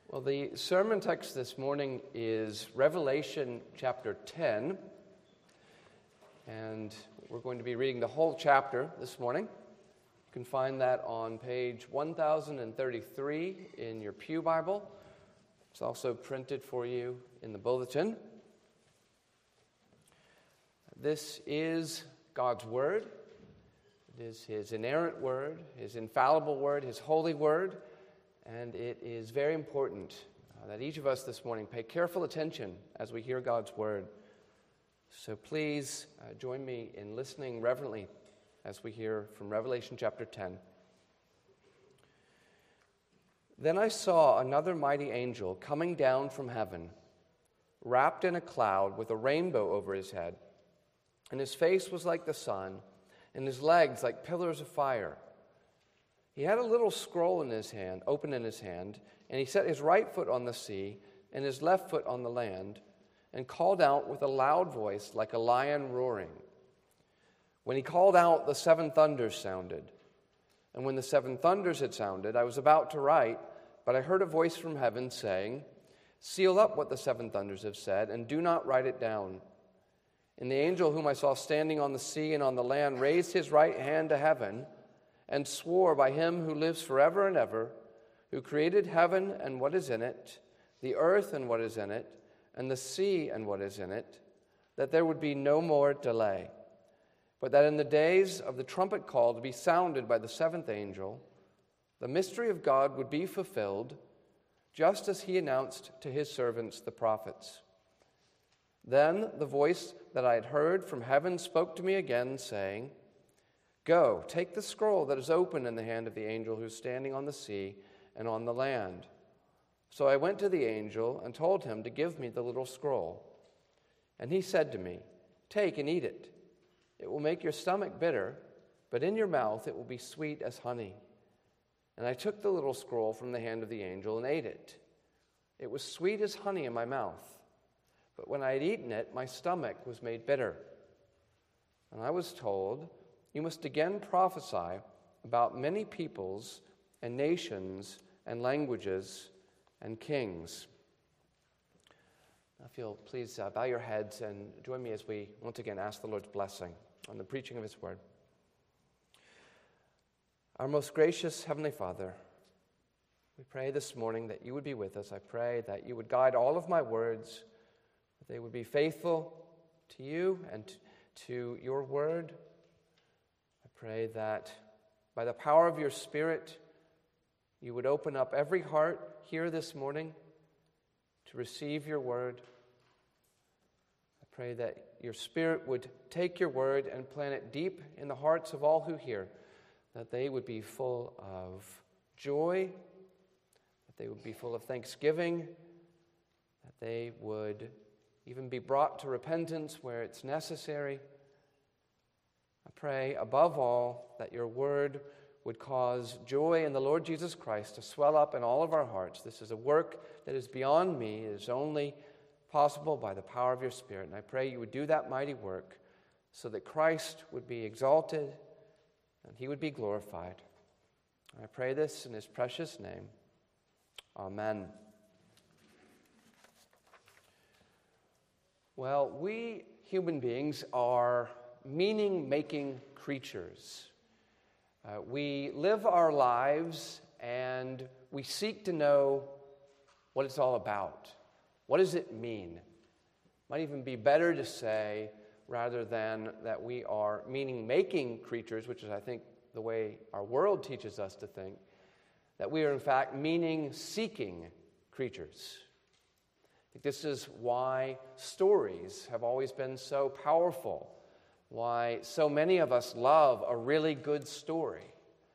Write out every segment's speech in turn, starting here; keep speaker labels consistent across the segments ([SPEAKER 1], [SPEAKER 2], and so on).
[SPEAKER 1] Well, the sermon text this morning is Revelation chapter 10, and we're going to be reading the whole chapter this morning. You can find that on page 1033 in your Pew Bible. It's also printed for you in the bulletin. This is God's Word. It is His inerrant Word, His infallible Word, His holy Word. And it is very important that each of us this morning pay careful attention as we hear God's word. So please join me in listening reverently as we hear from Revelation chapter 10. Then I saw another mighty angel coming down from heaven, wrapped in a cloud with a rainbow over his head. And his face was like the sun, and his legs like pillars of fire. He had a little scroll in his hand, open in his hand, and he set his right foot on the sea and his left foot on the land, and called out with a loud voice like a lion roaring. When he called out, the seven thunders sounded. And when the seven thunders had sounded, I was about to write, but I heard a voice from heaven saying, "Seal up what the seven thunders have said, and do not write it down." And the angel whom I saw standing on the sea and on the land raised his right hand to heaven, and swore by him who lives forever and ever, who created heaven and what is in it, the earth and what is in it, and the sea and what is in it, that there would be no more delay, but that in the days of the trumpet call to be sounded by the seventh angel, the mystery of God would be fulfilled, just as he announced to his servants the prophets. Then the voice that I had heard from heaven spoke to me again, saying, "Go, take the scroll that is open in the hand of the angel who is standing on the sea and on the land." So I went to the angel and told him to give me the little scroll. And he said to me, "Take and eat it. It will make your stomach bitter, but in your mouth it will be sweet as honey." And I took the little scroll from the hand of the angel and ate it. It was sweet as honey in my mouth, but when I had eaten it, my stomach was made bitter. And I was told, "You must again prophesy about many peoples and nations and languages and kings." Now, if you'll please bow your heads and join me as we once again ask the Lord's blessing on the preaching of His word. Our most gracious Heavenly Father, we pray this morning that you would be with us. I pray that you would guide all of my words, that they would be faithful to you and to your word. Pray that by the power of your Spirit, you would open up every heart here this morning to receive your word. I pray that your Spirit would take your word and plant it deep in the hearts of all who hear, that they would be full of joy, that they would be full of thanksgiving, that they would even be brought to repentance where it's necessary. I pray, above all, that your word would cause joy in the Lord Jesus Christ to swell up in all of our hearts. This is a work that is beyond me. It is only possible by the power of your Spirit. And I pray you would do that mighty work so that Christ would be exalted and he would be glorified. I pray this in his precious name. Amen. Well, we human beings are meaning-making creatures. We live our lives and we seek to know what it's all about. What does it mean? Might even be better to say, rather than that we are meaning-making creatures, which is, I think, the way our world teaches us to think, that we are, in fact, meaning-seeking creatures. I think this is why stories have always been so powerful. Why so many of us love a really good story,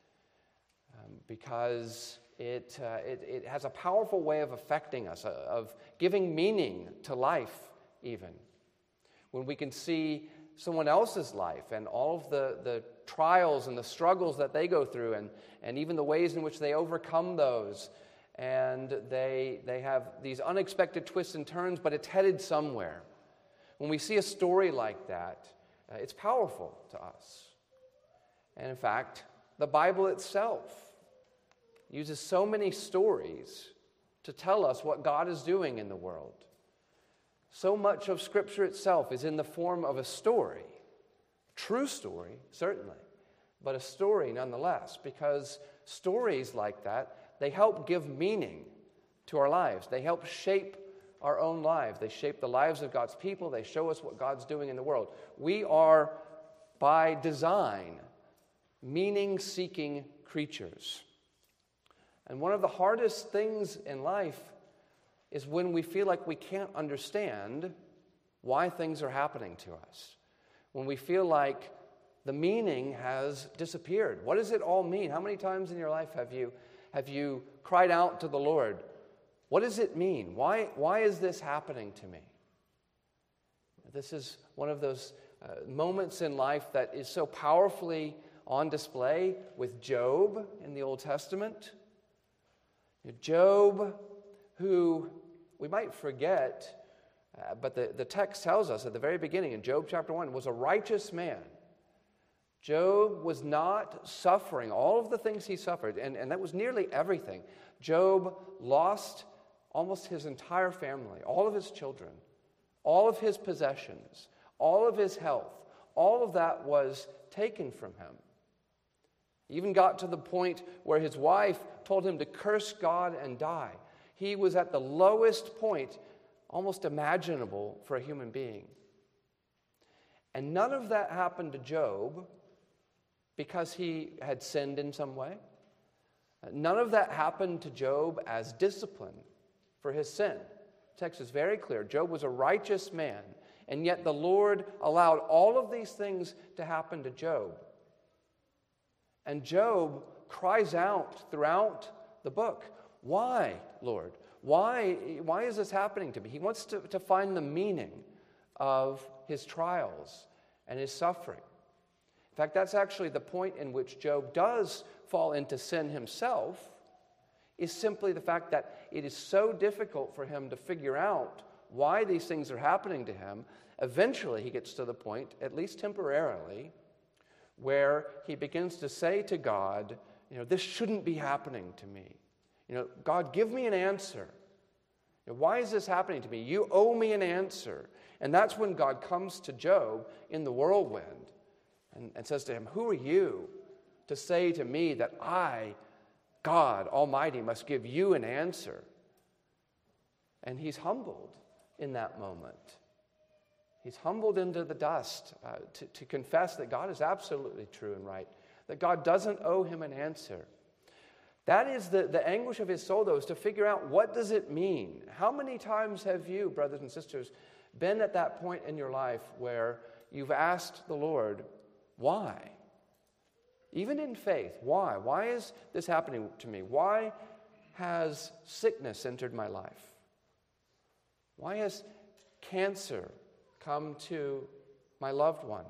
[SPEAKER 1] because it has a powerful way of affecting us, of giving meaning to life even. When we can see someone else's life and all of the trials and the struggles that they go through and even the ways in which they overcome those, and they have these unexpected twists and turns, but it's headed somewhere. When we see a story like that, it's powerful to us. And in fact, the Bible itself uses so many stories to tell us what God is doing in the world. So much of Scripture itself is in the form of a story. True story, certainly, but a story nonetheless, because stories like that, they help give meaning to our lives. They help shape our own lives. They shape the lives of God's people. They show us what God's doing in the world. We are, by design, meaning-seeking creatures. And one of the hardest things in life is when we feel like we can't understand why things are happening to us. When we feel like the meaning has disappeared. What does it all mean? How many times in your life have you cried out to the Lord, what does it mean? Why is this happening to me? This is one of those moments in life that is so powerfully on display with Job in the Old Testament. Job, who we might forget, but the text tells us at the very beginning in Job chapter 1, was a righteous man. Job was not suffering all of the things he suffered, and that was nearly everything. Job lost almost his entire family, all of his children, all of his possessions, all of his health. All of that was taken from him. He even got to the point where his wife told him to curse God and die. He was at the lowest point almost imaginable for a human being. And none of that happened to Job because he had sinned in some way. None of that happened to Job as discipline for his sin. The text is very clear. Job was a righteous man, and yet the Lord allowed all of these things to happen to Job. And Job cries out throughout the book, why, Lord? Why is this happening to me? He wants to find the meaning of his trials and his suffering. In fact, that's actually the point in which Job does fall into sin himself, is simply the fact that it is so difficult for him to figure out why these things are happening to him. Eventually, he gets to the point, at least temporarily, where he begins to say to God, this shouldn't be happening to me. God, give me an answer. Why is this happening to me? You owe me an answer. And that's when God comes to Job in the whirlwind and says to him, who are you to say to me that I, God Almighty, must give you an answer? And he's humbled in that moment. He's humbled into the dust to confess that God is absolutely true and right, that God doesn't owe him an answer. That is the anguish of his soul, though, is to figure out, what does it mean? How many times have you, brothers and sisters, been at that point in your life where you've asked the Lord, why? Even in faith, why? Why is this happening to me? Why has sickness entered my life? Why has cancer come to my loved one?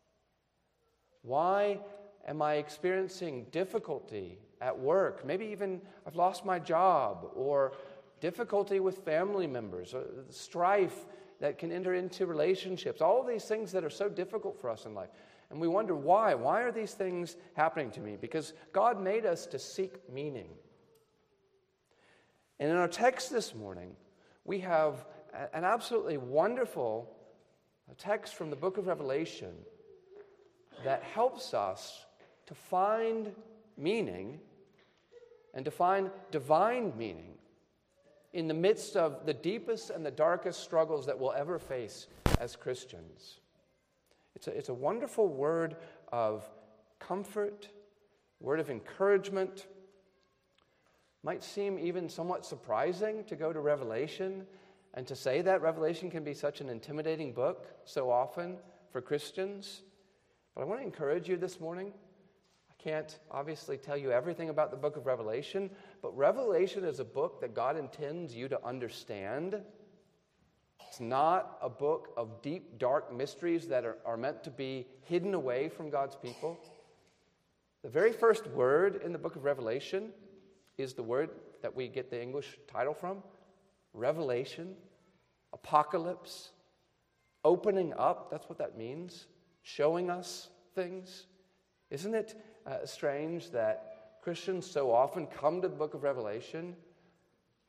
[SPEAKER 1] Why am I experiencing difficulty at work? Maybe even I've lost my job, or difficulty with family members, or strife that can enter into relationships. All of these things that are so difficult for us in life. And we wonder why. Why are these things happening to me? Because God made us to seek meaning. And in our text this morning, we have an absolutely wonderful text from the book of Revelation that helps us to find meaning and to find divine meaning in the midst of the deepest and the darkest struggles that we'll ever face as Christians. It's a wonderful word of comfort, word of encouragement. Might seem even somewhat surprising to go to Revelation and to say that Revelation can be such an intimidating book so often for Christians. But I want to encourage you this morning. I can't obviously tell you everything about the book of Revelation, but Revelation is a book that God intends you to understand. It's not a book of deep, dark mysteries that are meant to be hidden away from God's people. The very first word in the book of Revelation is the word that we get the English title from, revelation, apocalypse, opening up. That's what that means, showing us things. Isn't it strange that Christians so often come to the book of Revelation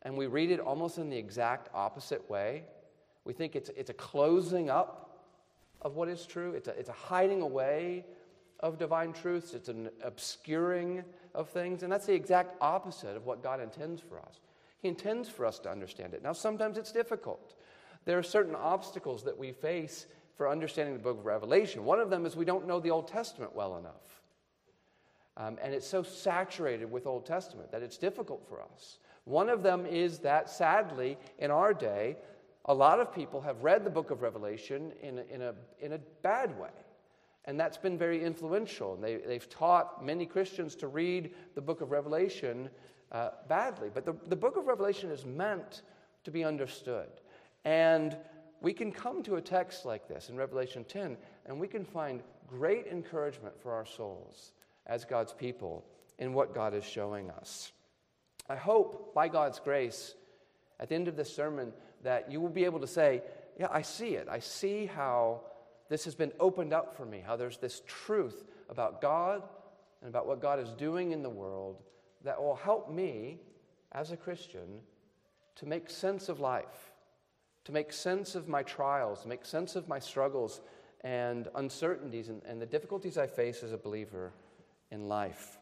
[SPEAKER 1] and we read it almost in the exact opposite way. We think it's a closing up of what is true. It's a hiding away of divine truths. It's an obscuring of things. And that's the exact opposite of what God intends for us. He intends for us to understand it. Now, sometimes it's difficult. There are certain obstacles that we face for understanding the book of Revelation. One of them is we don't know the Old Testament well enough. And it's so saturated with Old Testament that it's difficult for us. One of them is that, sadly, in our day, a lot of people have read the book of Revelation in a bad way. And that's been very influential. And they've taught many Christians to read the book of Revelation badly. But the book of Revelation is meant to be understood. And we can come to a text like this in Revelation 10, and we can find great encouragement for our souls as God's people in what God is showing us. I hope, by God's grace, at the end of this sermon, that you will be able to say, yeah, I see it. I see how this has been opened up for me, how there's this truth about God and about what God is doing in the world that will help me, as a Christian, to make sense of life, to make sense of my trials, to make sense of my struggles and uncertainties and the difficulties I face as a believer in life.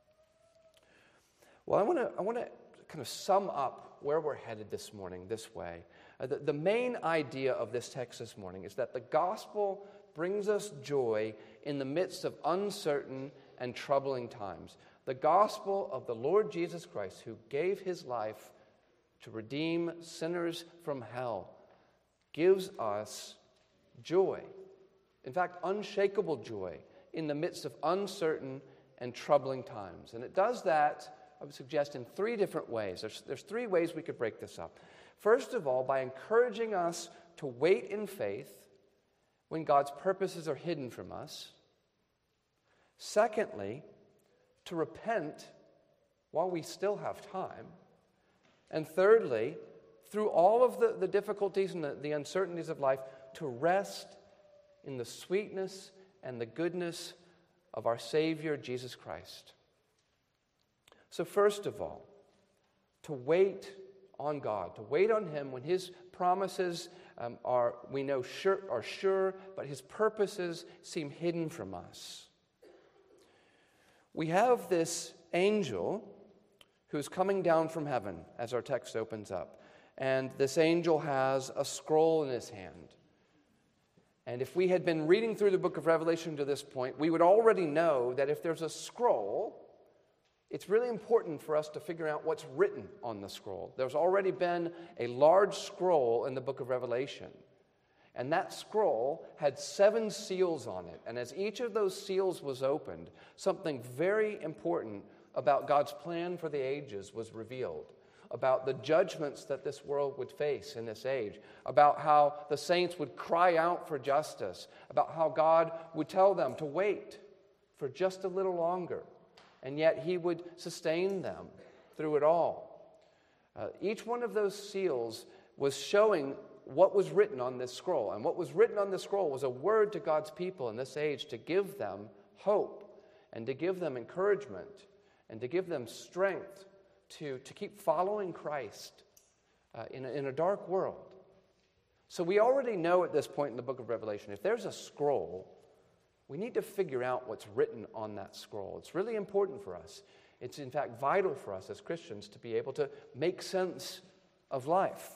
[SPEAKER 1] Well, I want to kind of sum up where we're headed this morning this way. The main idea of this text this morning is that the gospel brings us joy in the midst of uncertain and troubling times. The gospel of the Lord Jesus Christ, who gave his life to redeem sinners from hell, gives us joy. In fact, unshakable joy in the midst of uncertain and troubling times. And it does that, I would suggest, in three different ways. There's three ways we could break this up. First of all, by encouraging us to wait in faith when God's purposes are hidden from us. Secondly, to repent while we still have time. And thirdly, through all of the difficulties and the uncertainties of life, to rest in the sweetness and the goodness of our Savior, Jesus Christ. So first of all, to wait on God, to wait on him when his promises are sure, but his purposes seem hidden from us. We have this angel who's coming down from heaven as our text opens up. And this angel has a scroll in his hand. And if we had been reading through the book of Revelation to this point, we would already know that if there's a scroll, it's really important for us to figure out what's written on the scroll. There's already been a large scroll in the book of Revelation. And that scroll had 7 seals on it. And as each of those seals was opened, something very important about God's plan for the ages was revealed. About the judgments that this world would face in this age, about how the saints would cry out for justice, about how God would tell them to wait for just a little longer, and yet he would sustain them through it all. Each one of those seals was showing what was written on this scroll, and what was written on this scroll was a word to God's people in this age to give them hope, and to give them encouragement, and to give them strength to keep following Christ in a dark world. So we already know at this point in the book of Revelation, if there's a scroll, we need to figure out what's written on that scroll. It's really important for us. It's in fact vital for us as Christians to be able to make sense of life.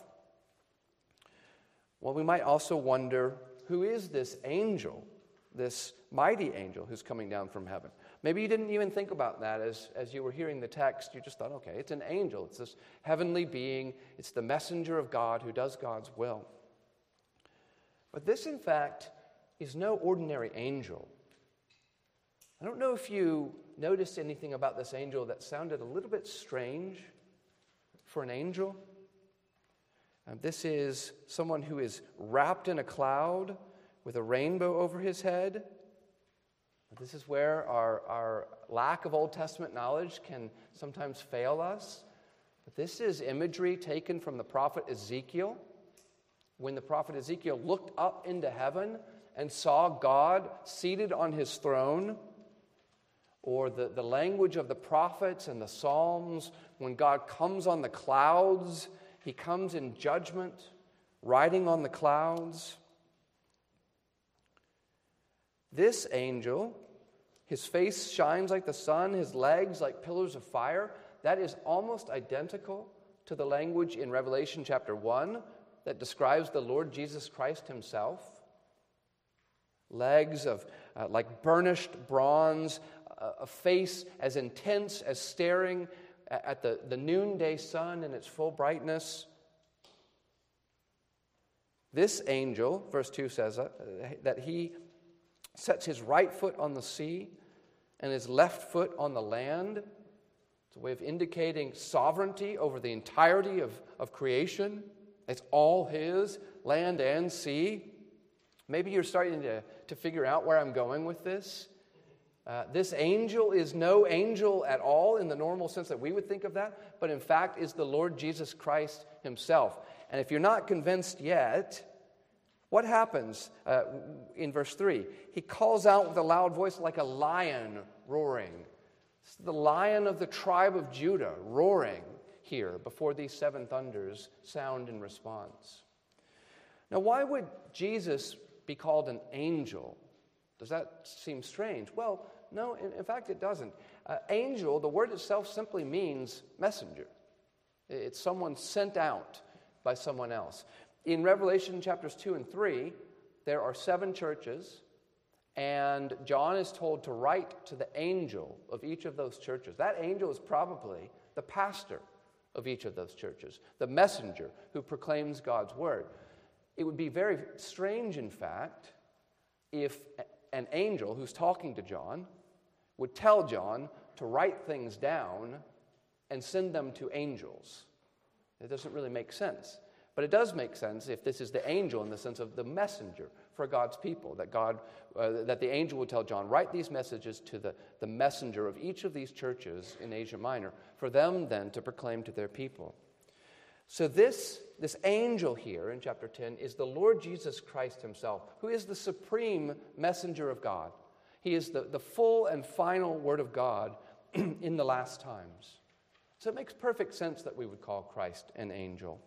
[SPEAKER 1] Well, we might also wonder, who is this angel, this mighty angel who's coming down from heaven? Maybe you didn't even think about that as you were hearing the text. You just thought, okay, it's an angel. It's this heavenly being. It's the messenger of God who does God's will. But this, in fact, is no ordinary angel. I don't know if you noticed anything about this angel that sounded a little bit strange for an angel. This is someone who is wrapped in a cloud with a rainbow over his head. This is where our lack of Old Testament knowledge can sometimes fail us. But this is imagery taken from the prophet Ezekiel. When the prophet Ezekiel looked up into heaven and saw God seated on his throne, or the language of the prophets and the Psalms, when God comes on the clouds, he comes in judgment, riding on the clouds. This angel, his face shines like the sun, his legs like pillars of fire. That is almost identical to the language in Revelation chapter 1 that describes the Lord Jesus Christ himself. Legs of like burnished bronze, a face as intense as staring at the noonday sun in its full brightness. This angel, verse 2 says that he sets his right foot on the sea and his left foot on the land. It's a way of indicating sovereignty over the entirety of creation. It's all his, land and sea. Maybe you're starting to figure out where I'm going with this. This angel is no angel at all in the normal sense that we would think of that, but in fact is the Lord Jesus Christ himself. And if you're not convinced yet, what happens in verse 3? He calls out with a loud voice like a lion roaring. It's the Lion of the tribe of Judah roaring here before these seven thunders sound in response. Now, why would Jesus be called an angel? Does that seem strange? Well, no, in fact it doesn't. Angel, the word itself simply means messenger. It's someone sent out by someone else. In Revelation chapters 2 and 3, there are 7 churches, and John is told to write to the angel of each of those churches. That angel is probably the pastor of each of those churches, the messenger who proclaims God's word. It would be very strange, in fact, if an angel who's talking to John would tell John to write things down and send them to angels. It doesn't really make sense. But it does make sense if this is the angel in the sense of the messenger for God's people, that the angel would tell John, write these messages to the messenger of each of these churches in Asia Minor, for them then to proclaim to their people. So this angel here in chapter 10 is the Lord Jesus Christ himself, who is the supreme messenger of God. He is the full and final word of God in the last times. So it makes perfect sense that we would call Christ an angel.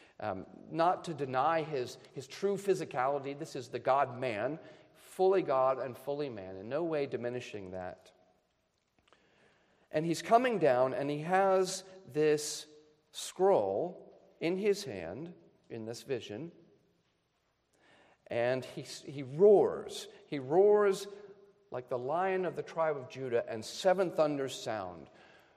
[SPEAKER 1] Not to deny his true physicality. This is the God-man, fully God and fully man, in no way diminishing that. And he's coming down, and he has this scroll in his hand, in this vision, and he roars. He roars like the Lion of the tribe of Judah, and 7 thunders sound.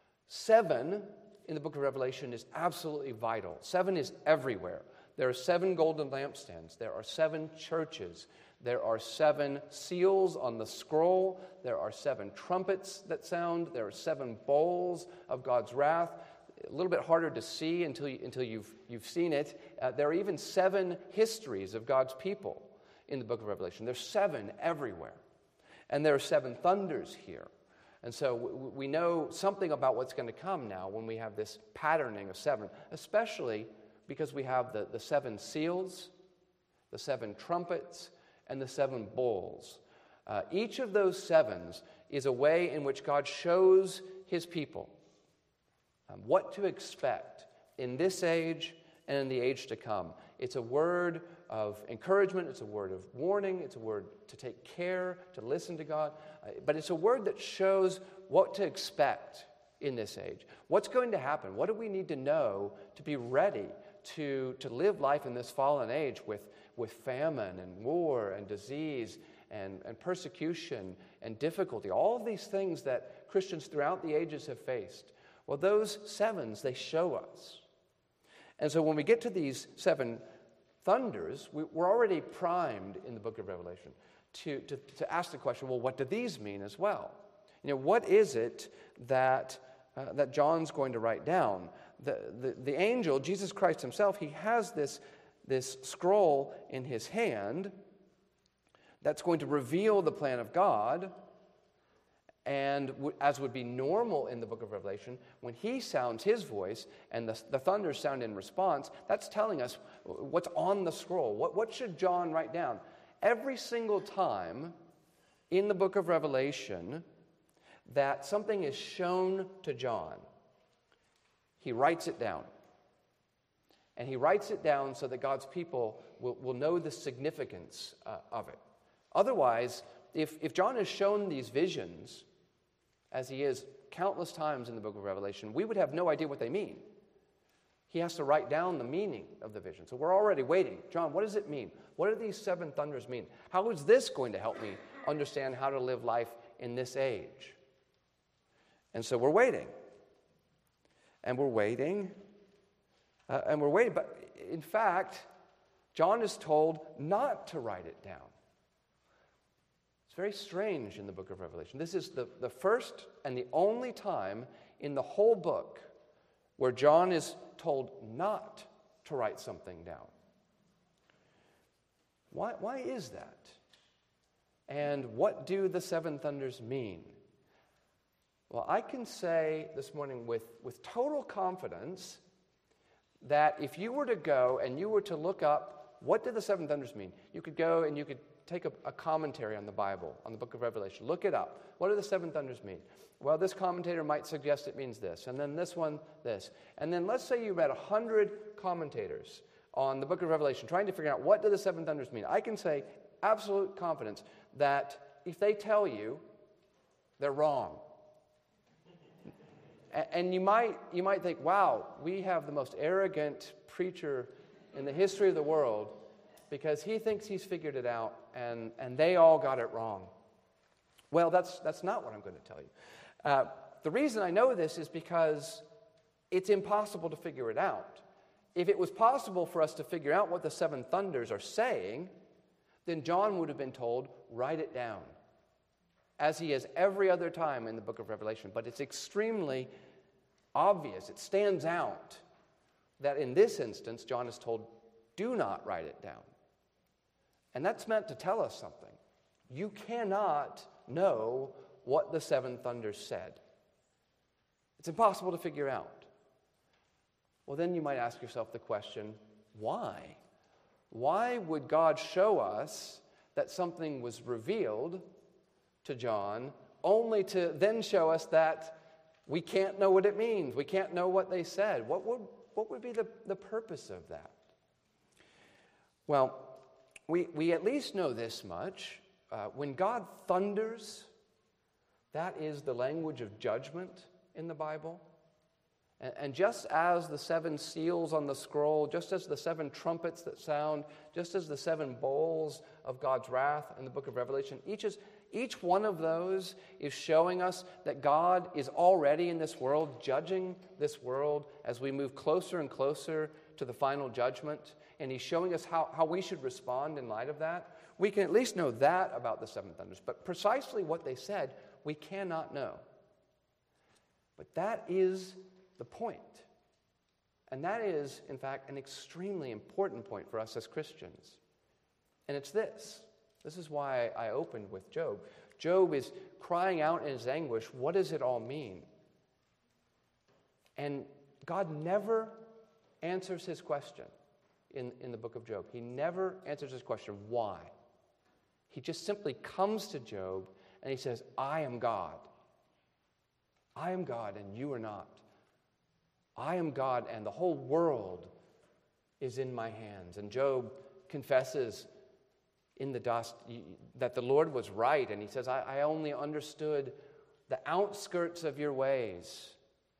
[SPEAKER 1] 7 in the book of Revelation is absolutely vital. 7 is everywhere. There are 7 golden lampstands. There are 7 churches. There are 7 seals on the scroll. There are 7 trumpets that sound. There are 7 bowls of God's wrath. A little bit harder to see until you've seen it. There are even 7 histories of God's people in the book of Revelation. There's 7 everywhere. And there are 7 thunders here. And so we know something about what's going to come now when we have this patterning of 7, especially because we have the 7 seals, the 7 trumpets, and the 7 bowls. Each of those 7s is a way in which God shows his people what to expect in this age and in the age to come. It's a word of encouragement, it's a word of warning, it's a word to take care, to listen to God, but it's a word that shows what to expect in this age. What's going to happen? What do we need to know to be ready to live life in this fallen age with famine and war and disease and persecution and difficulty, all of these things that Christians throughout the ages have faced? Well, those 7s, they show us. And so when we get to these 7 thunders, we're already primed in the book of Revelation to ask the question, well, what do these mean as well? You know, what is it that John's going to write down? The angel, Jesus Christ himself, he has this scroll in his hand that's going to reveal the plan of God. And as would be normal in the book of Revelation, when he sounds his voice and the thunders sound in response, that's telling us what's on the scroll. What should John write down? Every single time in the book of Revelation, that something is shown to John, he writes it down. And he writes it down so that God's people will know the significance of it. Otherwise, if John is shown these visions, as he is countless times in the book of Revelation, we would have no idea what they mean. He has to write down the meaning of the vision. So we're already waiting. John, what does it mean? What do these 7 thunders mean? How is this going to help me understand how to live life in this age? And so we're waiting. And we're waiting. But in fact, John is told not to write it down. It's very strange in the book of Revelation. This is the first and the only time in the whole book where John is told not to write something down. Why is that? And what do the 7 thunders mean? Well, I can say this morning with total confidence that if you were to go and you were to look up what did the 7 thunders mean, you could go and you could take a commentary on the Bible, on the book of Revelation. Look it up. What do the 7 thunders mean? Well, this commentator might suggest it means this, and then this one, this. And then let's say you read 100 commentators on the book of Revelation trying to figure out what do the 7 thunders mean. I can say absolute confidence that if they tell you, they're wrong. And you might think, wow, we have the most arrogant preacher in the history of the world because he thinks he's figured it out and they all got it wrong. Well, that's not what I'm going to tell you. The reason I know this is because it's impossible to figure it out. If it was possible for us to figure out what the 7 thunders are saying, then John would have been told, write it down, as he has every other time in the book of Revelation. But it's extremely obvious, it stands out, that in this instance, John is told, do not write it down. And that's meant to tell us something. You cannot know what the 7 thunders said. It's impossible to figure out. Well, then you might ask yourself the question, why? Why would God show us that something was revealed to John only to then show us that we can't know what it means? We can't know what they said. What would be the purpose of that? Well, we at least know this much. When God thunders, that is the language of judgment in the Bible. And just as the 7 seals on the scroll, just as the 7 trumpets that sound, just as the 7 bowls of God's wrath in the book of Revelation, each one of those is showing us that God is already in this world, judging this world as we move closer and closer to the final judgment. And he's showing us how we should respond in light of that. We can at least know that about the 7 thunders. But precisely what they said, we cannot know. But that is the point. And that is, in fact, an extremely important point for us as Christians. And it's this. This is why I opened with Job. Job is crying out in his anguish, what does it all mean? And God never answers his question in the book of Job. He never answers his question, why? He just simply comes to Job and he says, I am God. I am God and you are not. I am God and the whole world is in my hands. And Job confesses in the dust that the Lord was right. And he says, I only understood the outskirts of your ways.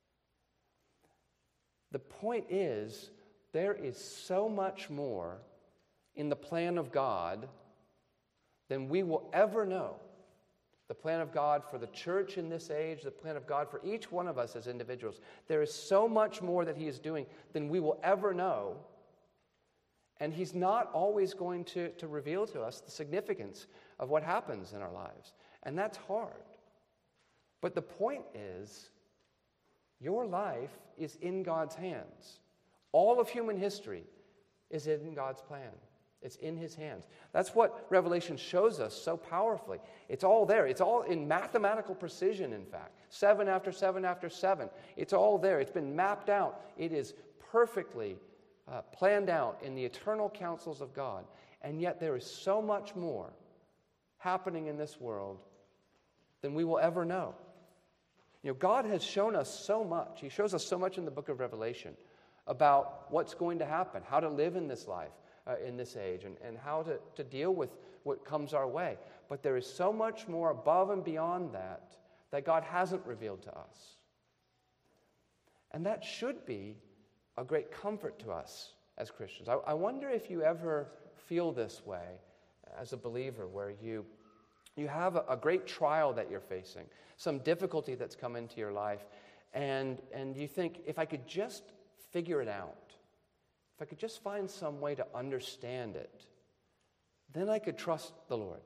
[SPEAKER 1] The point is, there is so much more in the plan of God than we will ever know. The plan of God for the church in this age, the plan of God for each one of us as individuals. There is so much more that he is doing than we will ever know. And he's not always going to reveal to us the significance of what happens in our lives. And that's hard. But the point is, your life is in God's hands. All of human history is in God's plan. It's in his hands. That's what Revelation shows us so powerfully. It's all there. It's all in mathematical precision, in fact. 7 after 7 after 7. It's all there. It's been mapped out. It is perfectly planned out in the eternal counsels of God. And yet there is so much more happening in this world than we will ever know. God has shown us so much. He shows us so much in the book of Revelation about what's going to happen, how to live in this life, in this age, and how to deal with what comes our way. But there is so much more above and beyond that God hasn't revealed to us. And that should be a great comfort to us as Christians. I wonder if you ever feel this way as a believer, where you have a great trial that you're facing, some difficulty that's come into your life, and you think, if I could just figure it out, if I could just find some way to understand it, then I could trust the Lord.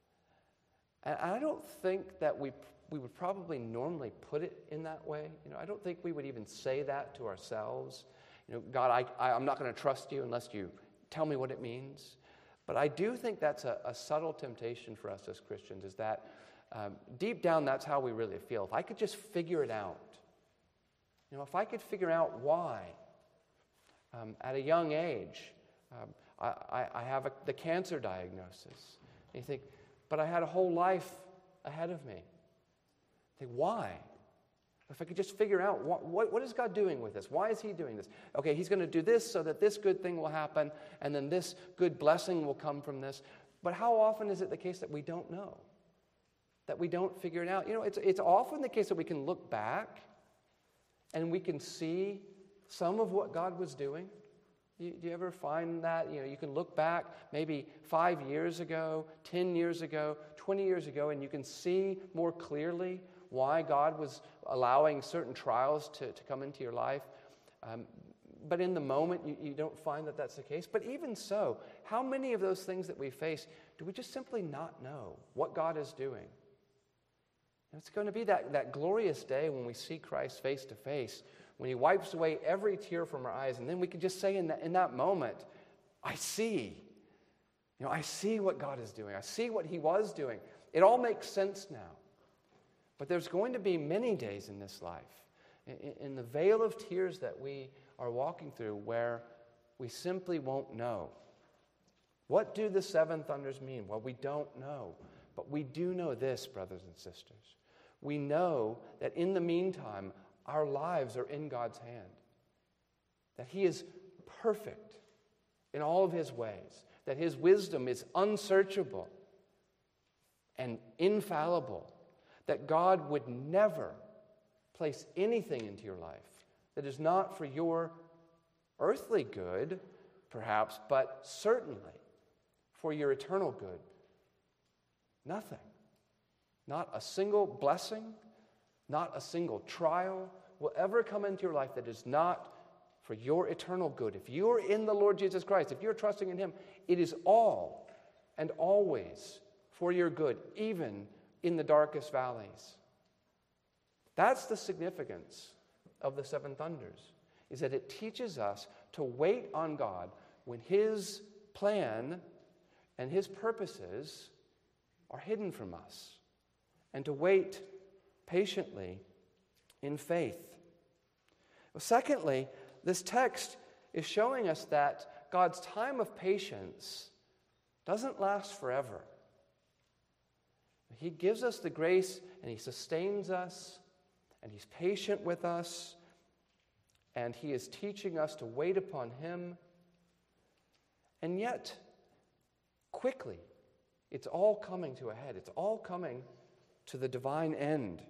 [SPEAKER 1] And I don't think that we would probably normally put it in that way. I don't think we would even say that to ourselves. God, I'm not going to trust you unless you tell me what it means. But I do think that's a subtle temptation for us as Christians, is that deep down that's how we really feel. If I could just figure it out, if I could figure out why, at a young age, I have the cancer diagnosis. And you think, but I had a whole life ahead of me. I think, why? If I could just figure out what is God doing with this? Why is he doing this? Okay, he's going to do this so that this good thing will happen, and then this good blessing will come from this. But how often is it the case that we don't know? That we don't figure it out? It's often the case that we can look back and we can see some of what God was doing. Do you ever find that? You can look back maybe 5 years ago, 10 years ago, 20 years ago, and you can see more clearly why God was allowing certain trials to come into your life. But in the moment, you don't find that that's the case. But even so, how many of those things that we face do we just simply not know what God is doing? And it's going to be that glorious day when we see Christ face to face, when he wipes away every tear from our eyes, and then we can just say in that moment, I see. I see what God is doing. I see what he was doing. It all makes sense now. But there's going to be many days in this life, in the veil of tears that we are walking through, where we simply won't know. What do the seven thunders mean? Well, we don't know. But we do know this, brothers and sisters. We know that in the meantime, our lives are in God's hand. That he is perfect in all of his ways. That his wisdom is unsearchable and infallible. That God would never place anything into your life that is not for your earthly good, perhaps, but certainly for your eternal good. Nothing. Not a single blessing, not a single trial will ever come into your life that is not for your eternal good. If you're in the Lord Jesus Christ, if you're trusting in him, it is all and always for your good, even in the darkest valleys. That's the significance of the seven thunders, is that it teaches us to wait on God when his plan and his purposes are hidden from us, and to wait patiently in faith. Well, secondly, this text is showing us that God's time of patience doesn't last forever. He gives us the grace, and he sustains us, and he's patient with us, and he is teaching us to wait upon him. And yet, quickly, it's all coming to a head. It's all coming to the divine end.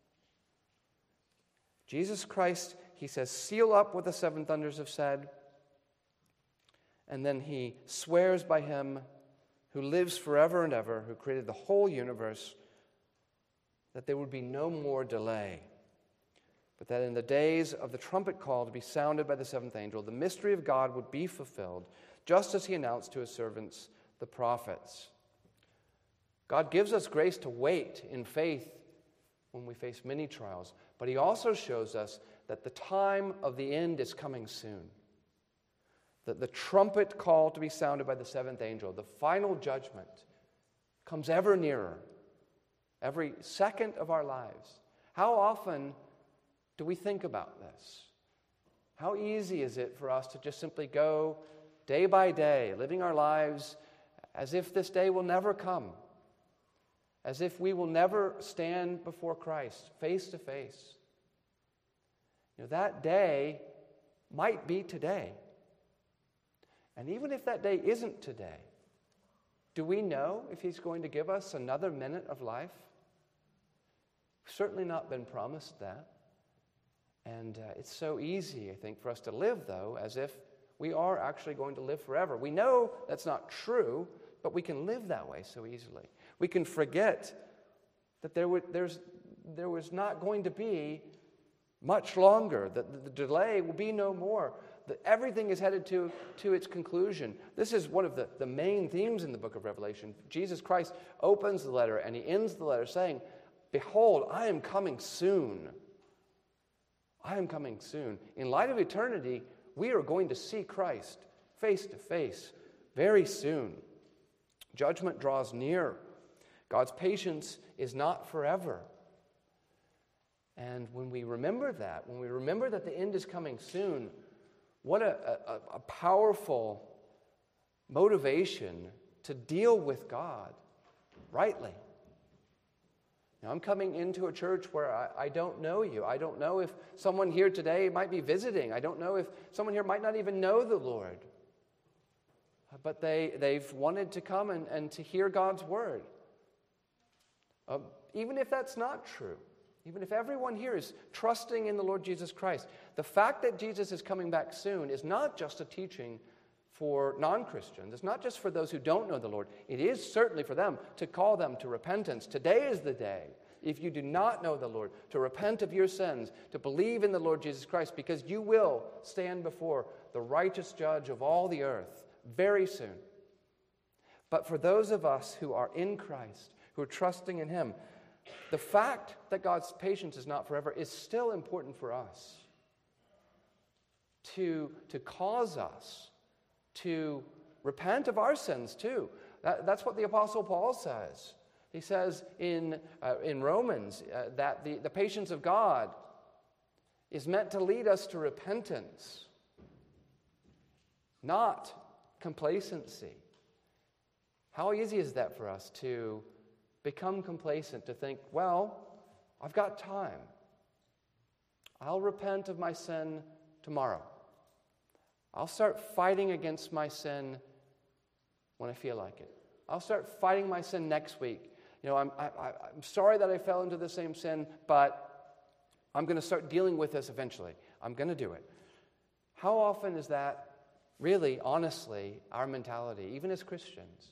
[SPEAKER 1] Jesus Christ, he says, seal up what the seven thunders have said, and then he swears by him who lives forever and ever, who created the whole universe, that there would be no more delay, but that in the days of the trumpet call to be sounded by the seventh angel, the mystery of God would be fulfilled, just as he announced to his servants, the prophets. God gives us grace to wait in faith when we face many trials, but he also shows us that the time of the end is coming soon. That the trumpet call to be sounded by the seventh angel, the final judgment, comes ever nearer, every second of our lives. How often do we think about this? How easy is it for us to just simply go day by day, living our lives as if this day will never come? as if we will never stand before Christ face to face. That day might be today. And even if that day isn't today, do we know if He's going to give us another minute of life? We've certainly not been promised that. And it's so easy, I think, for us to live, though, as if we are actually going to live forever. We know that's not true, but we can live that way so easily. We can forget that there was not going to be much longer, that the delay will be no more, that everything is headed to its conclusion. This is one of the main themes in the book of Revelation. Jesus Christ opens the letter and He ends the letter saying, "Behold, I am coming soon. I am coming soon." In light of eternity, we are going to see Christ face to face very soon. Judgment draws near. God's patience is not forever. And when we remember that, the end is coming soon, what a powerful motivation to deal with God rightly. Now, I'm coming into a church where I don't know you. I don't know if someone here today might be visiting. I don't know if someone here might not even know the Lord. But they've wanted to come and to hear God's word. Even if that's not true, even if everyone here is trusting in the Lord Jesus Christ, the fact that Jesus is coming back soon is not just a teaching for non-Christians. It's not just for those who don't know the Lord. It is certainly for them to call them to repentance. Today is the day, if you do not know the Lord, to repent of your sins, to believe in the Lord Jesus Christ, because you will stand before the righteous judge of all the earth very soon. But for those of us who are in Christ, who are trusting in Him, the fact that God's patience is not forever is still important for us to cause us to repent of our sins too. That's what the Apostle Paul says. He says in Romans that the patience of God is meant to lead us to repentance, not complacency. How easy is that for us to become complacent, to think, well, I've got time. I'll repent of my sin tomorrow. I'll start fighting against my sin when I feel like it. I'll start fighting my sin next week. I'm sorry that I fell into the same sin, but I'm going to start dealing with this eventually. I'm going to do it. How often is that really, honestly, our mentality, even as Christians?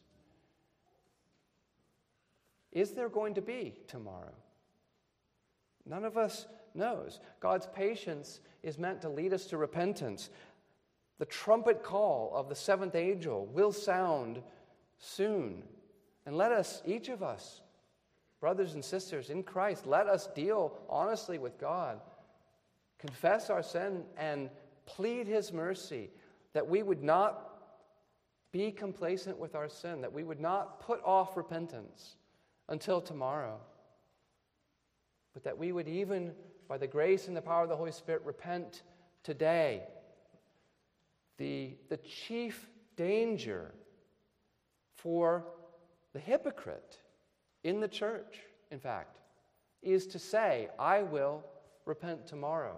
[SPEAKER 1] Is there going to be tomorrow? None of us knows. God's patience is meant to lead us to repentance. The trumpet call of the seventh angel will sound soon. And let us, each of us, brothers and sisters in Christ, let us deal honestly with God, confess our sin, and plead His mercy, that we would not be complacent with our sin, that we would not put off repentance until tomorrow, but that we would, even by the grace and the power of the Holy Spirit, repent today. The chief danger for the hypocrite in the church, in fact, is to say, I will repent tomorrow.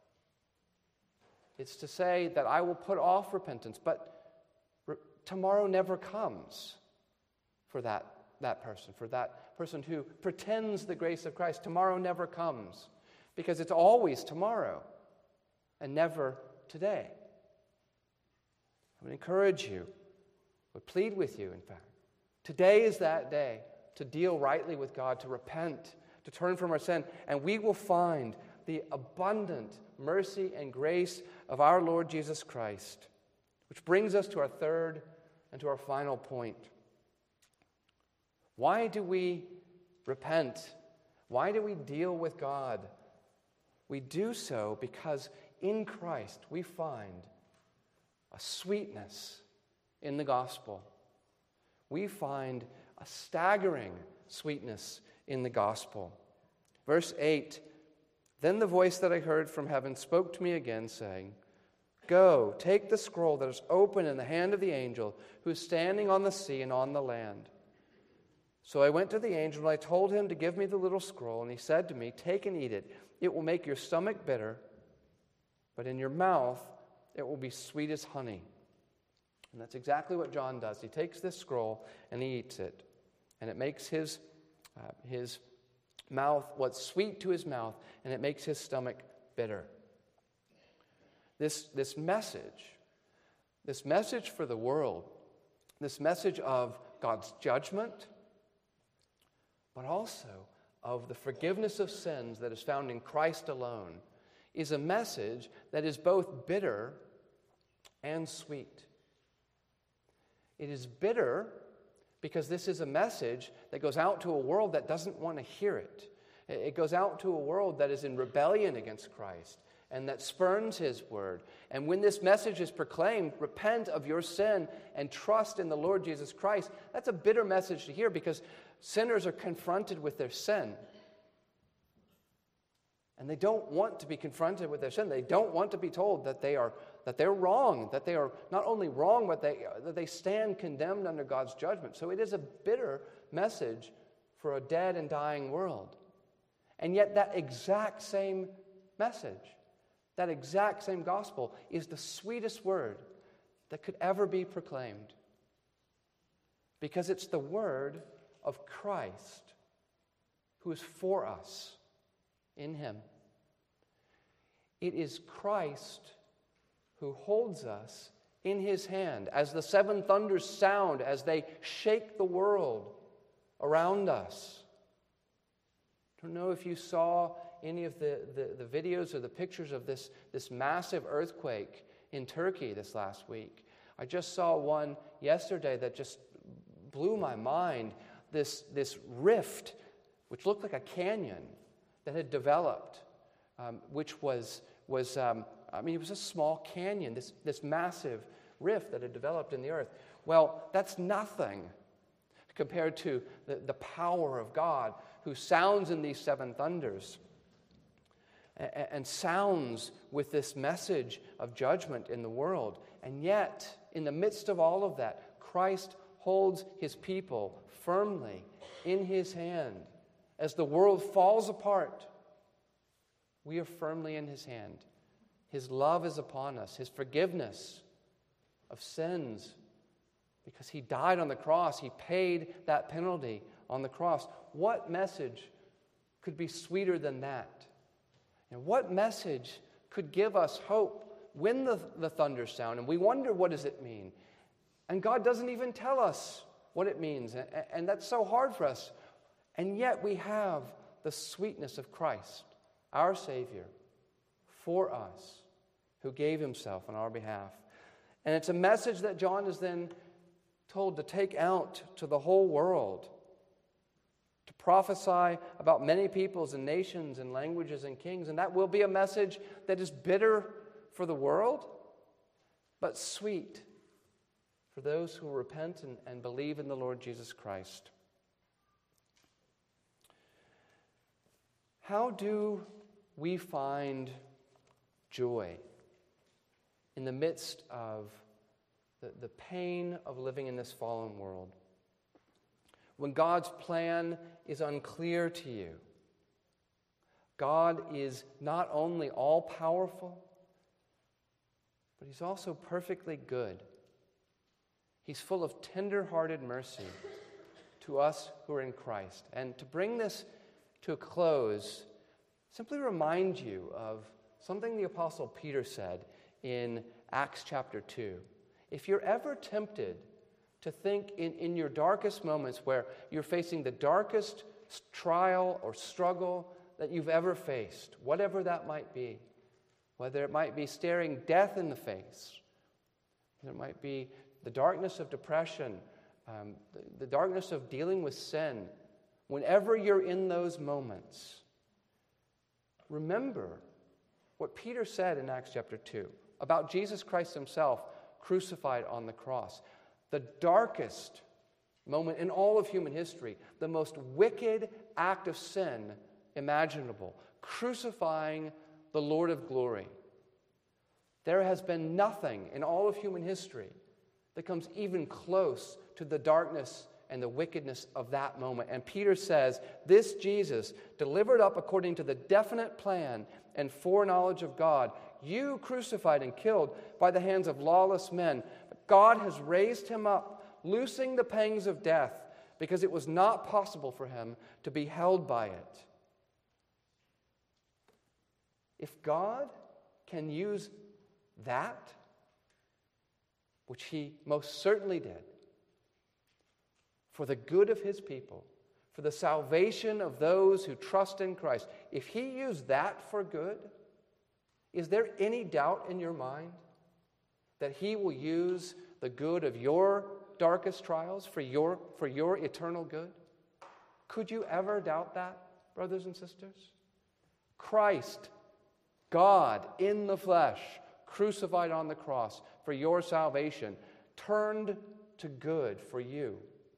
[SPEAKER 1] It's to say that I will put off repentance, but tomorrow never comes for that person who pretends the grace of Christ. Tomorrow never comes, because it's always tomorrow and never today. I would encourage you, I would plead with you, in fact. Today is that day to deal rightly with God, to repent, to turn from our sin, and we will find the abundant mercy and grace of our Lord Jesus Christ. Which brings us to our third and to our final point. Why do we repent? Why do we deal with God? We do so because in Christ we find a sweetness in the gospel. We find a staggering sweetness in the gospel. Verse 8, then the voice that I heard from heaven spoke to me again, saying, go, take the scroll that is open in the hand of the angel who is standing on the sea and on the land. So I went to the angel, and I told him to give me the little scroll, and he said to me, take and eat it. It will make your stomach bitter, but in your mouth it will be sweet as honey. And that's exactly what John does. He takes this scroll and he eats it, and it makes his mouth what's sweet to his mouth, and it makes his stomach bitter. This message for the world, this message of God's judgment, but also of the forgiveness of sins that is found in Christ alone, is a message that is both bitter and sweet. It is bitter because this is a message that goes out to a world that doesn't want to hear it. It goes out to a world that is in rebellion against Christ and that spurns his word. And when this message is proclaimed, repent of your sin and trust in the Lord Jesus Christ, that's a bitter message to hear because sinners are confronted with their sin. And they don't want to be confronted with their sin. They don't want to be told that they're wrong, that they are not only wrong, but that they stand condemned under God's judgment. So it is a bitter message for a dead and dying world. And yet that exact same message, that exact same gospel is the sweetest word that could ever be proclaimed. Because it's the word of Christ who is for us in him. It is Christ who holds us in his hand as the seven thunders sound, as they shake the world around us. I don't know if you saw any of the videos or the pictures of this massive earthquake in Turkey this last week. I just saw one yesterday that just blew my mind. This rift, which looked like a canyon that had developed, which was it was a small canyon, this massive rift that had developed in the earth. Well, that's nothing compared to the power of God who sounds in these seven thunders and sounds with this message of judgment in the world. And yet, in the midst of all of that, Christ holds his people firmly in his hand. As the world falls apart, we are firmly in his hand. His love is upon us, his forgiveness of sins, because he died on the cross. He paid that penalty on the cross. What message could be sweeter than that? And what message could give us hope when the thunders sound? And we wonder, what does it mean? And God doesn't even tell us what it means. And that's so hard for us. And yet we have the sweetness of Christ, our Savior, for us, who gave himself on our behalf. And it's a message that John is then told to take out to the whole world, to prophesy about many peoples and nations and languages and kings. And that will be a message that is bitter for the world, but sweet for those who repent and believe in the Lord Jesus Christ. How do we find joy in the midst of the pain of living in this fallen world? When God's plan is unclear to you, God is not only all-powerful, but he's also perfectly good. He's full of tender-hearted mercy to us who are in Christ. And to bring this to a close, simply remind you of something the Apostle Peter said in Acts chapter 2. If you're ever tempted to think in your darkest moments where you're facing the darkest trial or struggle that you've ever faced, whatever that might be, whether it might be staring death in the face, it might be the darkness of depression, the darkness of dealing with sin, whenever you're in those moments, remember what Peter said in Acts chapter 2 about Jesus Christ himself crucified on the cross. The darkest moment in all of human history, the most wicked act of sin imaginable, crucifying the Lord of glory. There has been nothing in all of human history that comes even close to the darkness and the wickedness of that moment. And Peter says, this Jesus, delivered up according to the definite plan and foreknowledge of God, you crucified and killed by the hands of lawless men. But God has raised him up, loosing the pangs of death, because it was not possible for him to be held by it. If God can use that, which he most certainly did, for the good of his people, for the salvation of those who trust in Christ, if he used that for good, is there any doubt in your mind that he will use the good of your darkest trials for your eternal good? Could you ever doubt that, brothers and sisters? Christ, God in the flesh, crucified on the cross for your salvation, turned to good for you.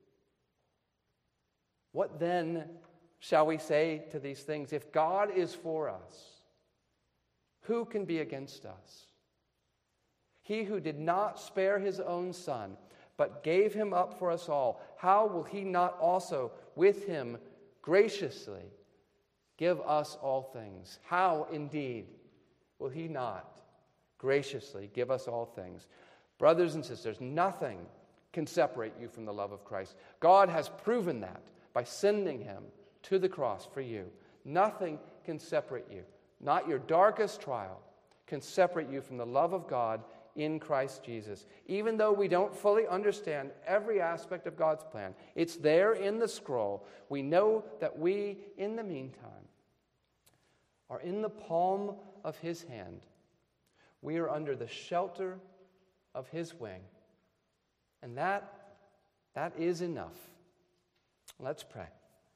[SPEAKER 1] What then shall we say to these things? If God is for us, who can be against us? He who did not spare his own Son, but gave him up for us all, how will he not also with him graciously give us all things? How indeed will he not graciously give us all things? Brothers and sisters, nothing can separate you from the love of Christ. God has proven that by sending him to the cross for you. Nothing can separate you. Not your darkest trial can separate you from the love of God in Christ Jesus. Even though we don't fully understand every aspect of God's plan, it's there in the scroll. We know that we, in the meantime, are in the palm of his hand. We are under the shelter of his wing. And that is enough. Let's pray.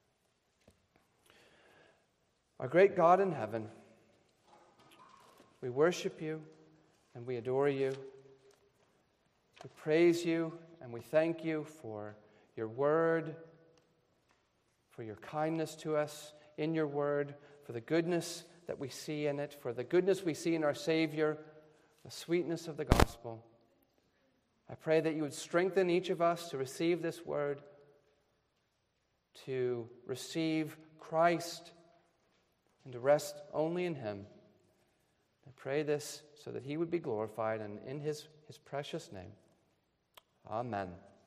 [SPEAKER 1] Our great God in heaven, we worship you and we adore you. We praise you and we thank you for your word, for your kindness to us in your word, for the goodness that we see in it, for the goodness we see in our Savior, the sweetness of the gospel. I pray that you would strengthen each of us to receive this word, to receive Christ, and to rest only in him. I pray this so that he would be glorified, and in his precious name. Amen.